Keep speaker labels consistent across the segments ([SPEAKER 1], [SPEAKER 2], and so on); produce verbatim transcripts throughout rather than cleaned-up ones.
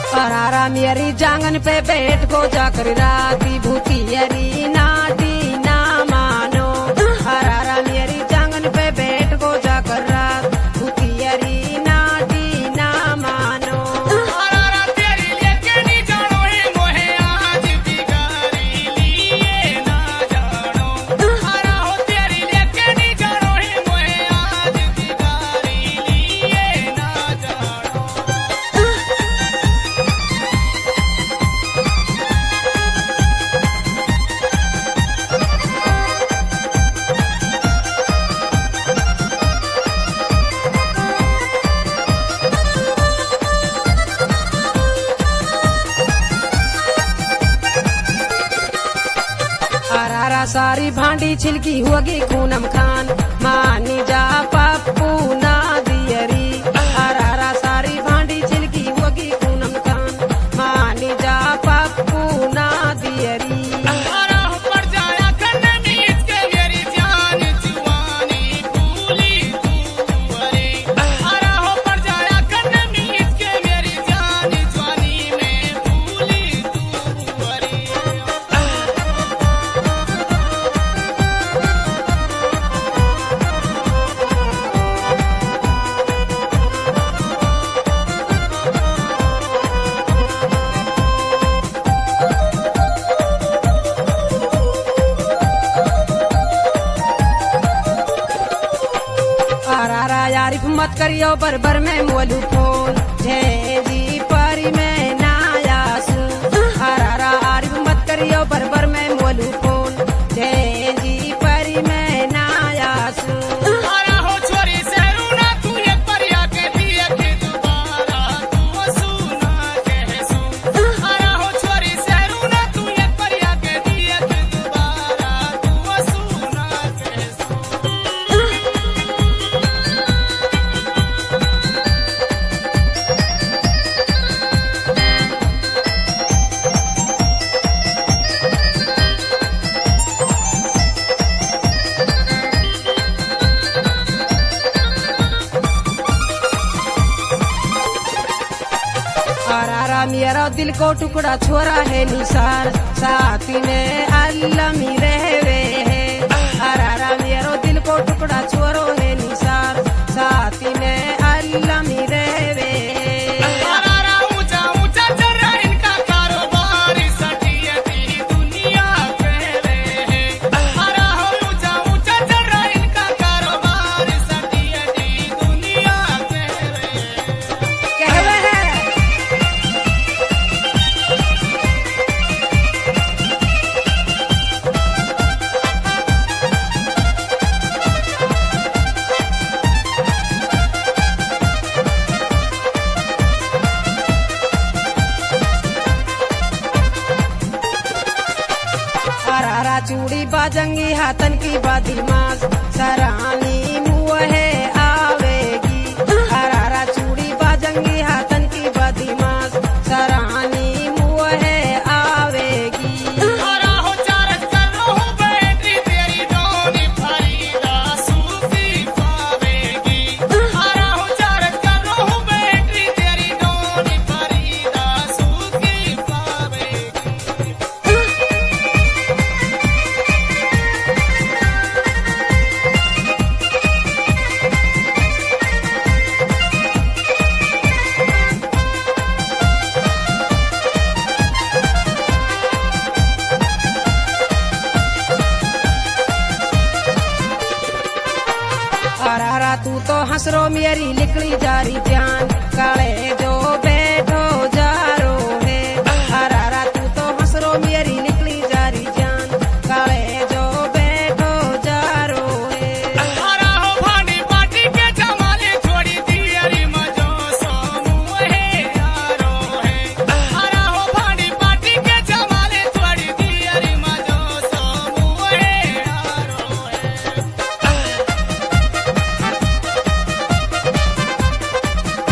[SPEAKER 1] अरारा मेरी जांगन पे बैठ को जाकर राती भूतियरी नाटी ना मानो। अरारा मेरी जांगन पे बैठ को जाकर रात भूतियरी नाटी ना मानो।
[SPEAKER 2] अरारा तेरी लेके नहीं जानो है मोहे आज बिगारी लिए ना जानो। अरा हो तेरी लेके नहीं जानो है मोहे आज बिगारी लिए ना जानो।
[SPEAKER 1] अरारा सारी भांडी छिलकी होगी खूनम खान मानी जा पप्पू ना दियरी। अरारा सारी भांडी छिलकी होगी खूनम खान मानी जा पप्पू ना दियरी।
[SPEAKER 2] अरा हो पड़ जाया करने नीच के मेरी जान जुवानी भूली तू अरे। अरा हो पड़ जाया करने नीच के मेरी जान जुवानी में भूली तू अरे।
[SPEAKER 1] अरारा यारिफ मत करियो बरबर में मोलू फोन जय जी परी में नायासू। अरारा आरिफ मत करियो बरबर में मोलू फोन जय जी परी में नायासू।
[SPEAKER 2] अरा हो छोरी सहरू ना तू एक परिया के दिए के दोबारा तू सुना कहसू। अरा हो छोरी सहरू ना तू एक परिया के दिए के दोबारा तू सुना कहसू।
[SPEAKER 1] अरारा मेरा दिल को टुकड़ा छोरा है निसार साथी में अल्लमी रहवे है। अरारा मेरा दिल को टुकड़ा छोरो है निसार साथी में अल्लमी रहवे है।
[SPEAKER 2] अरारा ऊंचा ऊंचा चल रहा इनका कारोबार सटियती दुनिया कहवे है। अरा हो ऊंचा ऊंचा चल रहा इनका कारोबार सटियती दुनिया कहवे है।
[SPEAKER 1] कहवे है अरारा चूड़ी बाजंगी हाथन की बादिमास सरानी मुँह है आवेगी। अरारा चूड़ी बाजंगी हाथन की बादिमास सरानी मुँह है आवेगी।
[SPEAKER 2] अरा हो चार्ज कर रो हूँ बैटरी तेरी डोनी फरीदा सूफी पावेगी। अरा हो चार्ज कर रो हूँ बैटरी तेरी डोनी फरीदा सूफी पावेगी।
[SPEAKER 1] अरारा तू तो हंसरो मेरी निकली जारी जान काले जो बैठो जारो है। अरारा तू तो हंसरो मेरी निकली जारी जान काले जो बैठो जारो है।
[SPEAKER 2] अरा हो भांडी पार्टी के जमाले छोड़ी दियरी मजो सोमू है यारो है। अरा हो भांडी पार्टी के जमाले छोड़ी दियरी मजो सोमू है यारो है।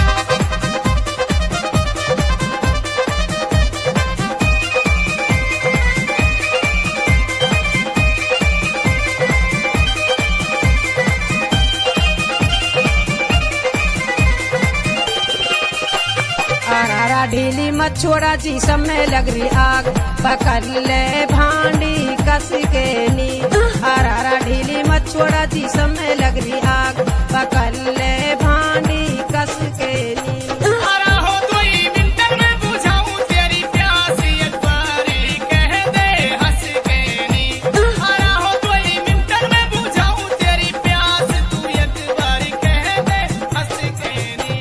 [SPEAKER 1] ढीली मछोड़ा जी सब में लग रही आग, पकड़ ले भांडी कस के नी। हरारा ढीली मछोड़ा जी सब में लग रही आग, पकड़ ले भांडी कस के नी।
[SPEAKER 2] हरा हो दुई मिनट में बुझाऊं तेरी प्यास, एक बारी कह दे हंस के नी। हरा हो दुई मिनट में बुझाऊं तेरी प्यास, तू एक बारी कह दे हंस के नी।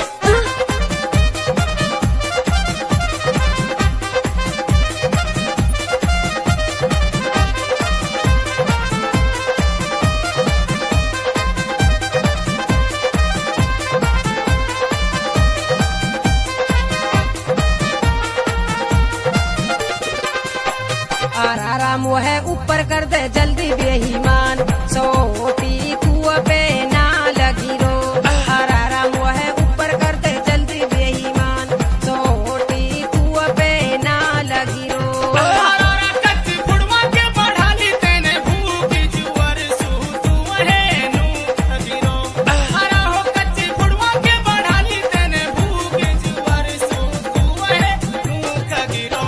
[SPEAKER 1] हरारा मोहे ऊपर कर दे जल्दी बेईमान, सोटी कुआ पे ना लगी रो। हरारा मोहे ऊपर कर दे जल्दी बेईमान, सोटी कुआ पे ना लगी रो।
[SPEAKER 2] हरारा कच्ची फुड़वा के बढ़ाली तेने भूख जुवर सू तू है नू खगिरो। हरा हो कच्ची फुड़वा के बढ़ाली तेने भूख जुवर सू तू है नू खगिरो।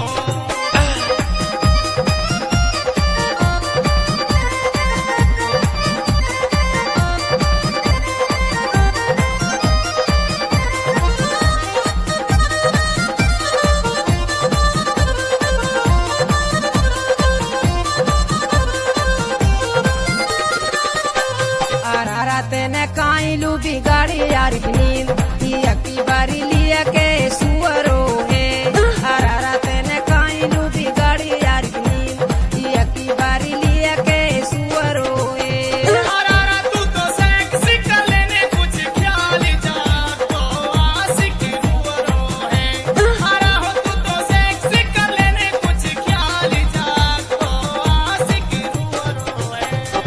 [SPEAKER 1] हरारा तेने काई लू बिगाड़ी यार की नींद, ये अक्की बारी लिया के सुअरो है। हरारा तेने काई लू बिगाड़ी यार की नींद, ये अक्की बारी लिया के सुअरो है।
[SPEAKER 2] हरारा तू तो सेक्सी कर लेने कुछ ख्याल जाग तो आशिक रूरो है। हरा हो तू तो सेक्सी कर लेने कुछ ख्याल जाग तो आशिक रूरो है।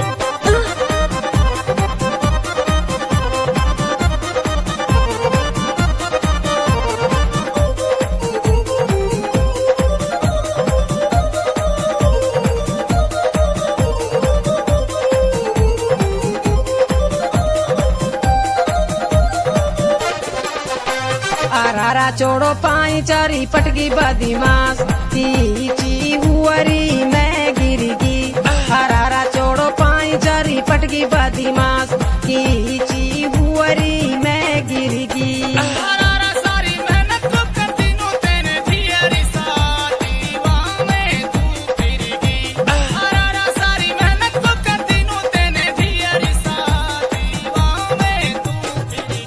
[SPEAKER 1] हरारा चोड़ो पाई चारी पटकी बदमाश, ची हुअरी मैं गिरगी। हरारा चोड़ो पाई चारी पटकी बदमाश, ची हुअरी मैं गिरगी।
[SPEAKER 2] हरारा सारी मेहनत तो करती नो तेने ढियरी साथी वां में तू फिरगी। हरारा सारी मेहनत तो करती नो तेने ढियरी साथी वां में तू फिरगी।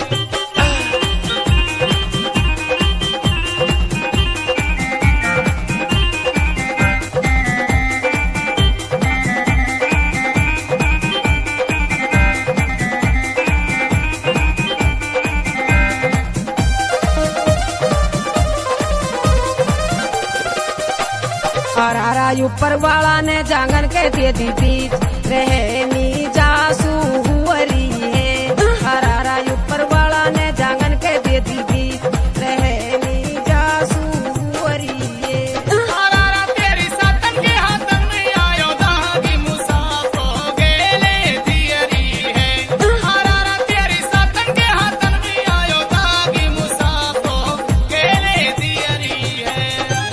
[SPEAKER 1] हरारा ऊपर वाला ने जांगन के दे दी बीच, रहनी जासू हुअरी है। हरारा ऊपर वाला ने जांगन के दे दी बीच, रहनी जासू हुअरी है।
[SPEAKER 2] हरारा तेरी सातन के हाथन में आयो दागी मुसाफो गेले दियरी है। हरारा तेरी सातन के हाथन में आयो दागी मुसाफो गेले दियरी है।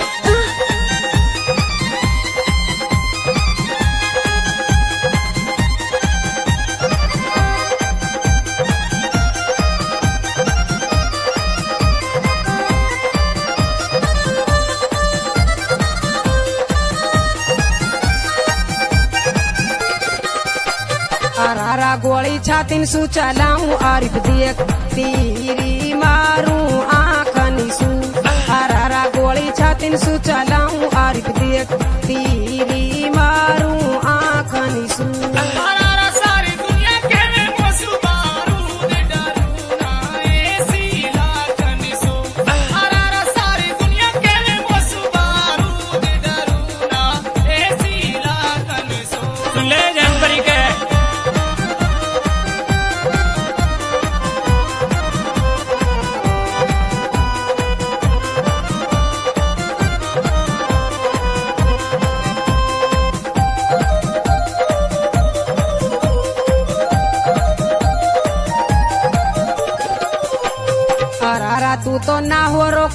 [SPEAKER 1] हरारा गोली छातिन सु चलाऊं आरिफ देख, तीरी मारूं आंखनी सु। हरारा गोली छातिन सु चलाऊं आरिफ देख, तीरी मारूं आंखनी सु।
[SPEAKER 2] हरारा सारी दुनिया के में मोसू बारूद डरू ना ऐसी लागन सो। हरारा सारी दुनिया के में मोसू बारूद डरू ना ऐसी लागन सो। सुन ले जनवरी के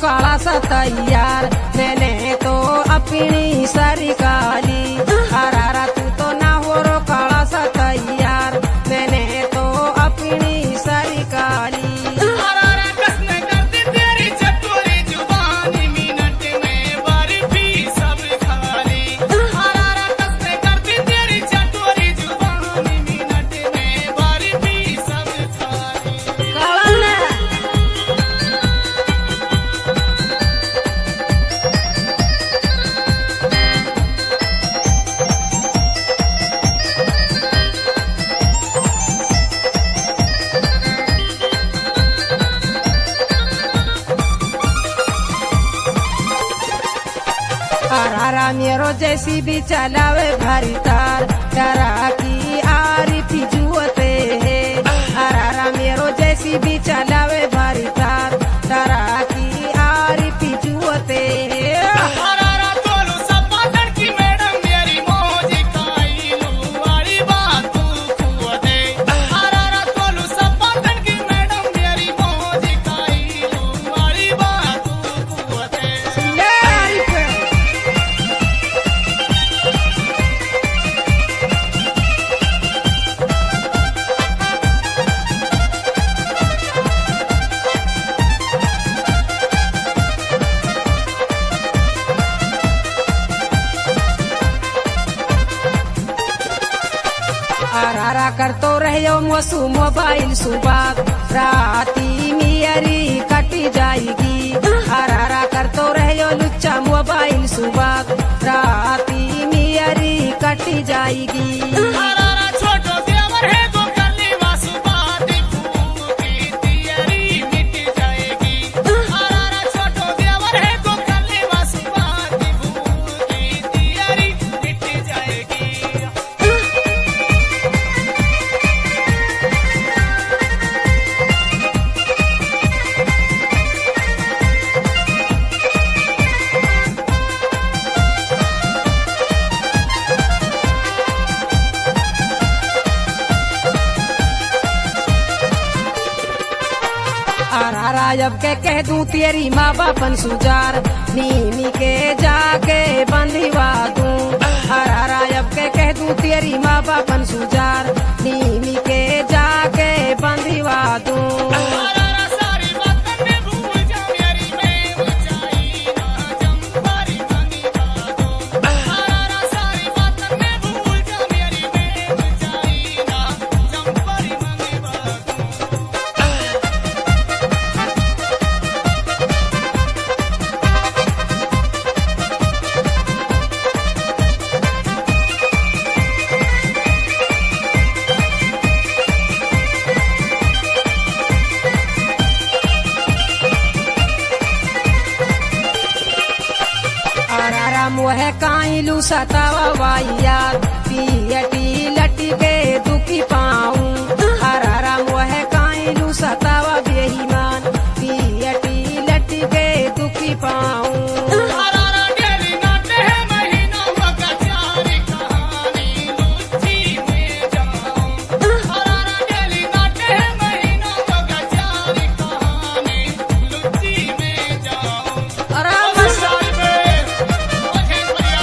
[SPEAKER 1] काला सा तैयार, मैंने तो अपनी सारी काली। हरारा तू तो ना हो रो काला सा तैयार, मैंने तो अपनी सारी काली।
[SPEAKER 2] हरारा कसने करती तेरी चतुरी जुबानी, मिनट में बर्फी सब खाली। हरारा कसने करती तेरी चतुरी जुबानी, मिनट में बर्फी सब खाली।
[SPEAKER 1] काला ना हरारा मेरो जैसी भी चलावे भारी तार, डरा की आरी फिजुअते है। हरारा मेरो जैसी भी चलावे भारी तार, डरा की आरी फिजुअते है।
[SPEAKER 2] हरारा तोलू सब पाटण की मैडम मेरी मौज काईलू वाली बात तू खुआ दे। हरारा तोलू सब पाटण की मैडम मेरी मौज काईलू वाली बात तू खुआ दे।
[SPEAKER 1] हरारा कर तो रहो मसू मोबाइल सुबाग, राती मियरी कटी जाएगी। हरारा कर तो रहो लुच्चा मोबाइल सुबाग, राती मियरी कटी जाएगी।
[SPEAKER 2] हरारा छोटो देवर है तो गली वासु बात की तियरी मिट जाएगी। हरारा छोटो देवर है तो गली वासु बात की तियरी मिट जाएगी।
[SPEAKER 1] हरारा जब के कह दूं तेरी माँ बापन सुजार, नीमी के जाके बंधवा दूं। हरारा जब के कह दूं तेरी माँ बापन सुजार, नीमी के जाके बंधवा दूं।
[SPEAKER 2] हरारा सारी बातें मैं भूल जा मेरी मैं ऊंचाई ना जंपरी मंगी बातों। हरारा सारी बातें मैं भूल जा मेरी मैं ऊंचाई ना जंपरी मंगी बातों।
[SPEAKER 1] हरारा मोहे काइलू सतावा वाइयार, पियटी लटी के दुखी पाऊं। हरारा मोहे काइलू सतावा बेईमान, पियटी लटी के दुखी पाऊं।
[SPEAKER 2] हरारा डेली नाटे है महीना मगा चारी कहानी लुच्ची में जाऊं। हरारा डेली नाटे है महीना मगा चारी कहानी लुच्ची में जाऊं।
[SPEAKER 1] अरे
[SPEAKER 2] साल में मुझे बढ़िया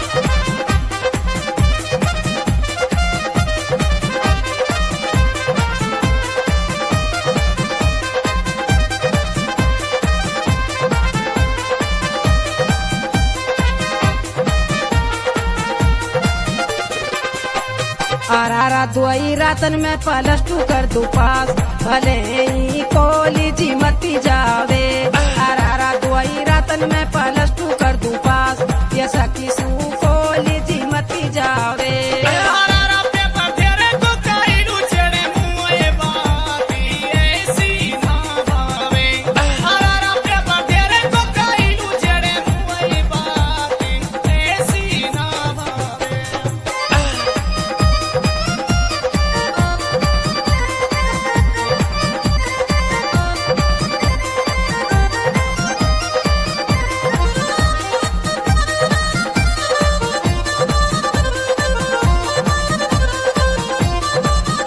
[SPEAKER 1] हरारा दुआई रातन में प्लस टू कर दू पास, भले ही कॉलेज मती जावे। हरारा दुआई रातन में प्लस टू कर दू पास, ये सकी सू कॉलेज मती जावे।
[SPEAKER 2] हरारा पेपर तेरे को काईलू चढ़े मुए बाती ऐसी ना भावे। हरारा पेपर तेरे को काईलू चढ़े मुए बाती ऐसी ना भावे।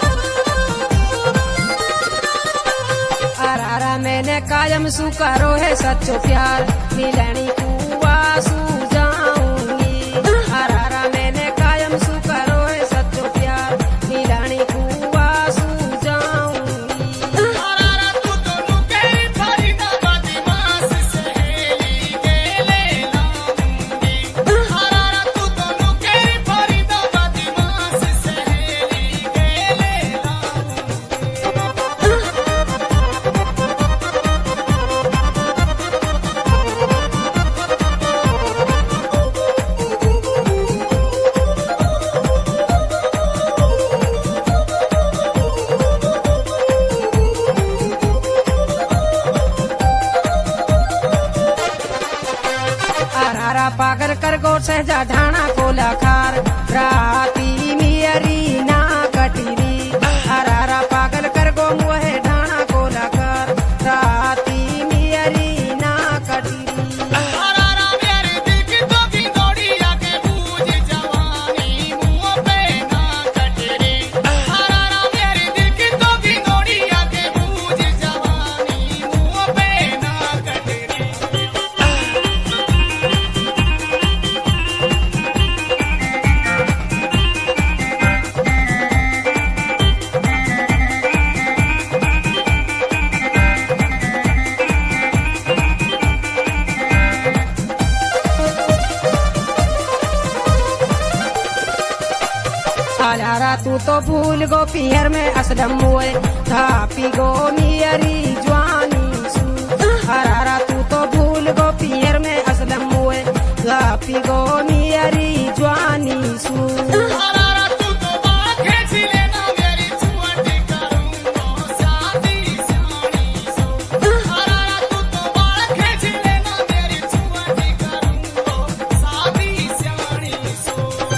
[SPEAKER 1] हरारा मैंने कायम सुकारो है है सच्चो प्यार, मिलनी कुआ सू जाऊंगी। हरारा मैंने कायम सू करो है सच्चो प्यार, मिलनी कुआ सू जाऊंगी।
[SPEAKER 2] हरारा तू तो नुकेरी फरीदाबाद मास सहेली गेले लाऊंगी। हरारा तू तो नुकेरी फरीदाबाद मास सहेली गेले लाऊंगी।
[SPEAKER 1] हरारा पागल कर गो सहजा ढाणा कोला खार, राती मियरी ना कटीरी। हरारा पागल कर गो मुहे ढाणा कोला खार, राती मियरी ना कटीरी।
[SPEAKER 2] हरारा मेरे दिल की तो की दौड़ी आके बूझ जवानी मुँह पे ना कटरी। हरारा मेरे दिल की तो की दौड़ी आके बूझ जवानी मुँह पे ना कटरी।
[SPEAKER 1] हरारा तू तो भूल गो पियर में असलम हुए, थापी गो मियरी जवानी सू। हरारा तू तो भूल गो पियर में असलम हुए, थापी गो मियरी जवानी सू।
[SPEAKER 2] हरारा तू तो बात खेच लेना मेरी छुआटी करूँगो शादी शानी सो। हरारा तू तो बात खेच लेना मेरी छुआटी करूँगो शादी शानी सो।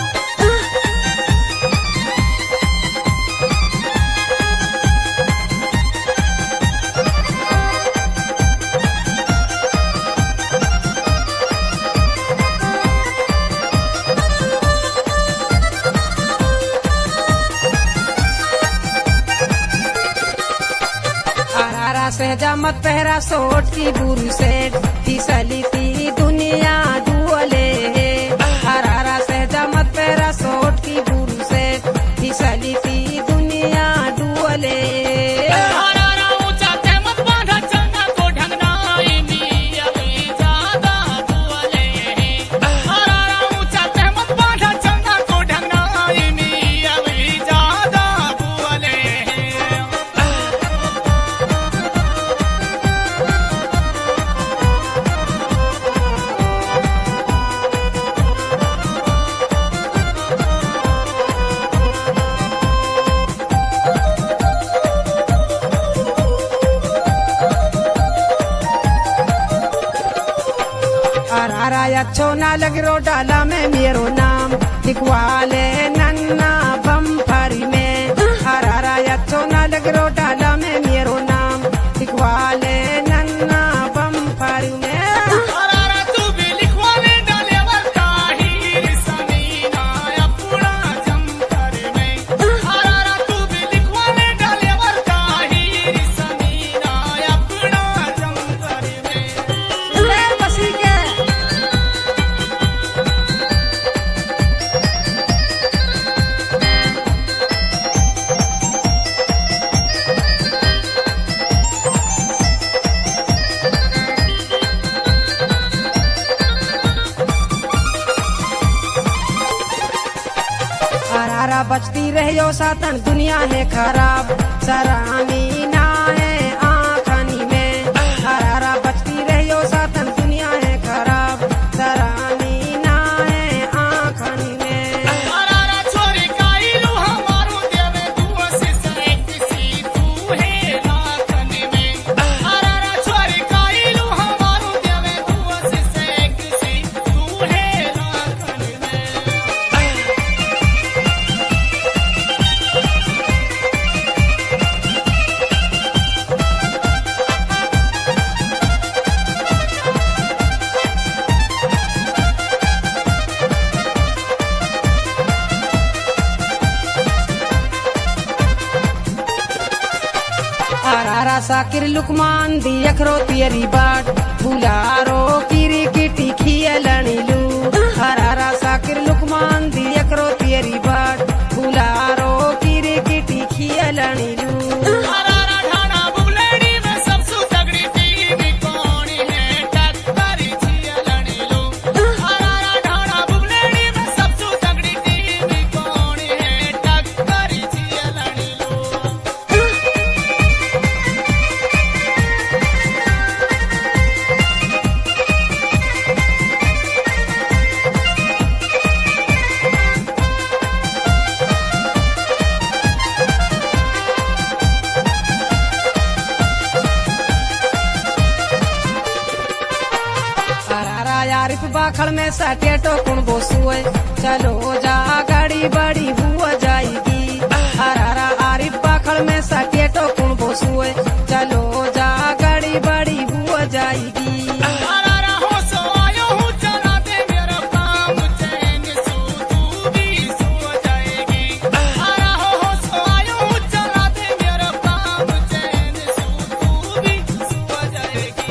[SPEAKER 1] हरारा सहजा मत पहरा सोट की बुरी सेठ, फिसली थी दुनिया डुअले। हरारा सहजा मत पहरा सोट की बुरी सेठ, फिसली थी दुनिया डुअले।
[SPEAKER 2] हरारा ऊंचा ते मत बांधा चलना को ढंगना इनी अभी ज्यादा दुआले। हरारा ऊंचा ते मत बांधा चलना को ढंगना इनी अभी ज्यादा दुआले।
[SPEAKER 1] हरारा अच्छो ना लग रो डाला में मेरो नाम, लिखवाले नन्ना बम्फरी में। हरारा अच्छो ना लग रो डाला में मेरो नाम, लिखवाले नन्ना बम्फरी में।
[SPEAKER 2] हरारा तू भी लिखवाले डाले वर्ता हीर समीना अपना जमकर में। हरारा तू भी लिखवाले डाले वर्ता हीर समीना अपना जमकर में।
[SPEAKER 1] ले बसी के हरारा बचती रहो सातन दुनिया है खराब, सरामी ना है आखानी में। हरारा बचती रहो सातन दुनिया है खराब, सरामी ना है आखानी में।
[SPEAKER 2] हरारा छोरी काइलू हमारो देवे दुआ से सैक सी तू है लाखन में। हरारा छोरी काइलू हमारो देवे दुआ से सैक सी तू है लाखन में।
[SPEAKER 1] साकिर लुकमान दी अखरो तियरी बाट बुलारो किरी किटी खियलणी लू हरारा साकिर लुकमान दी अखरो तियरी बाट बुलारो किरी किटी खियलणी लू
[SPEAKER 2] हरारा ढाणा बुबलेड़ी में सबसु तगड़ी टीवी कोणी है टक्करी छियलणी लो हरारा ढाणा बुबलेड़ी में सबसु तगड़ी टीवी कोणी है टक्करी छियलणी लो
[SPEAKER 1] हरारा यारिफ बाखड़ में साटे टोकुन बोसुए चलो जा गाड़ी बड़ी हुआ जाएगी हरारा आरिफ बाखड़ में साटे टोकुन बोसुए चलो जा गाड़ी बड़ी हुआ जाएगी
[SPEAKER 2] हरारा हो सो आयो हूँ चला दे मेरा काम चैन सो तू भी सो जाएगी हरा हो हो सो आयो हूँ चला दे मेरा काम चैन सो तू भी सो जाएगी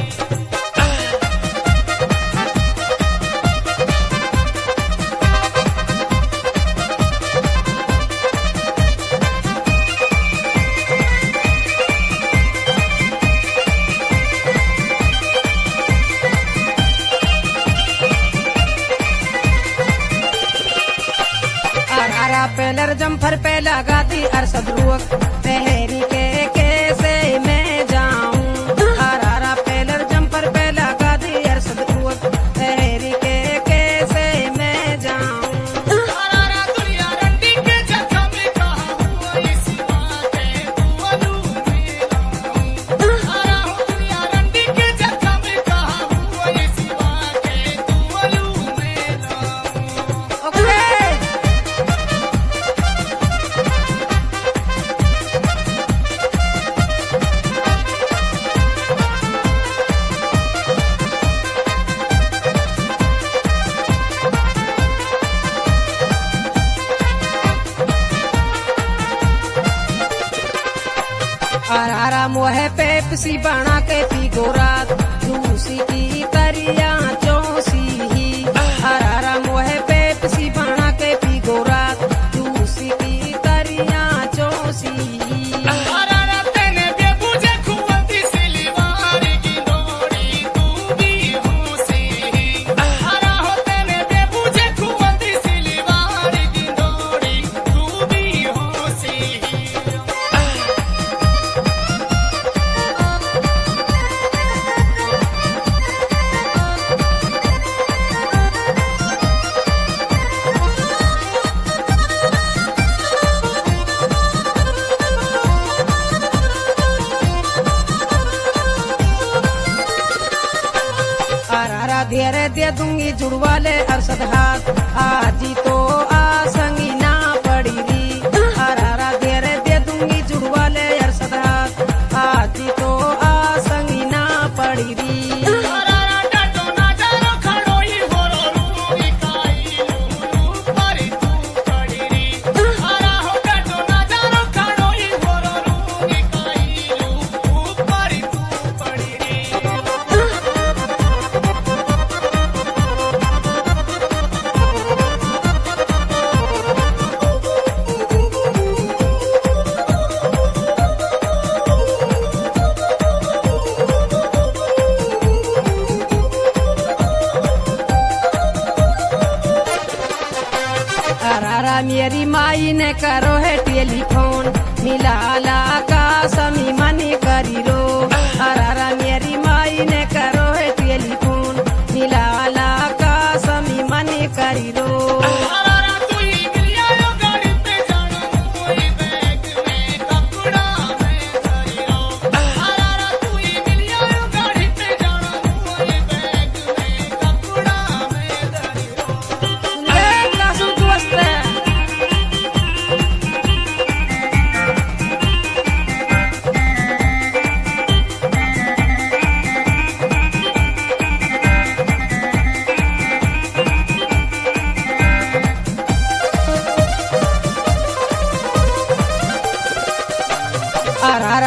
[SPEAKER 1] हरारा पेलर जम्फर पे लगा दी अरसद रुअक पहरी के कैसे मैं जाऊं हरारा पेलर जम्फर पे लगा दी अरसद रुअक पहरी के कैसे मैं जाऊं
[SPEAKER 2] हरारा दुनिया रंडी के जख्म में कहा हुआ इसी बात है तू अलू में हरा हो दुनिया रंडी के जख्म में कहा हुआ इसी बात है तू अलू में
[SPEAKER 1] ओके हरारा मोहे पेप्सी बना के पी गोरात दूसी की तरिया चौसी ही हरारा मोहे पेप्सी बना के पी गोरात दूसी की तरिया चौसी ही
[SPEAKER 2] हरारा तेने बेबुझे खुवती सिलीवार की डोरी तू भी होसी हरा हो तेने बेबुझे खुवती सिलीवार की डोरी तू भी होसी
[SPEAKER 1] हरारा धीरे दे दूंगी जुड़वा ले अरसद हाथ आजी तो आसंगी ना पड़ी री हरारा धीरे दे दूंगी जुड़वा ले अरसद हाथ आजी तो आसंगी ना पड़ी री
[SPEAKER 2] हरारा डटो ना जानो खड़ो ही होरो रूई काई लूलू परी तू पड़ी री हरा हो डटो ना जानो खड़ो ही होरो रूई काई लूलू परी तू पड़ी री
[SPEAKER 1] हरारा मेरी माई ने करो है टेलीफोन मिलाला का समी मनी करी रो हरारा मेरी माई ने करो है टेलीफोन मिलाला का समी मनी करी रो
[SPEAKER 2] हरारा तू ही मिलिया यो गाड़ी पे जाना कोई बैग में कपड़ा में धरी रो हरारा तू ही मिलिया यो गाड़ी पे जाना कोई बैग में कपड़ा में धरी रो
[SPEAKER 1] ले कासू दोस्त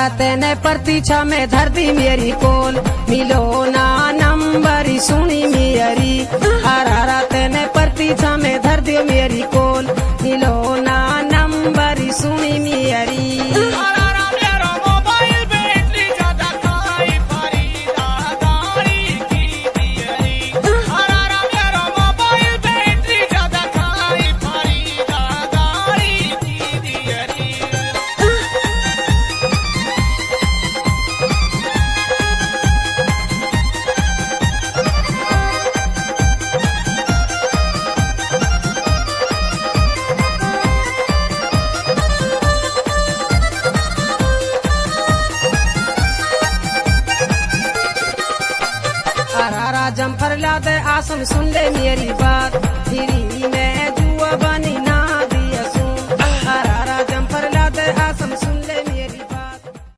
[SPEAKER 1] अरारा तेने प्रतीक्षा में धर दी मेरी कोल, मिलो ना नंबर सुनी मेरी। अरारा तेने प्रतीक्षा में धर दी मेरी कोल, मिलो ना नंबर सुनी मेरी।
[SPEAKER 2] अरारा मेरो मोबाइल बैटरी ज्यादा खाई फरीदा गाड़ी की दियरी। अरारा मेरो मोबाइल बैटरी ज्यादा खाई फरीदा गाड़ी की दियरी।
[SPEAKER 1] अरारा जम्फर ला दे आसम सुन ले मेरी बात, फिरी मैं जुआ बनी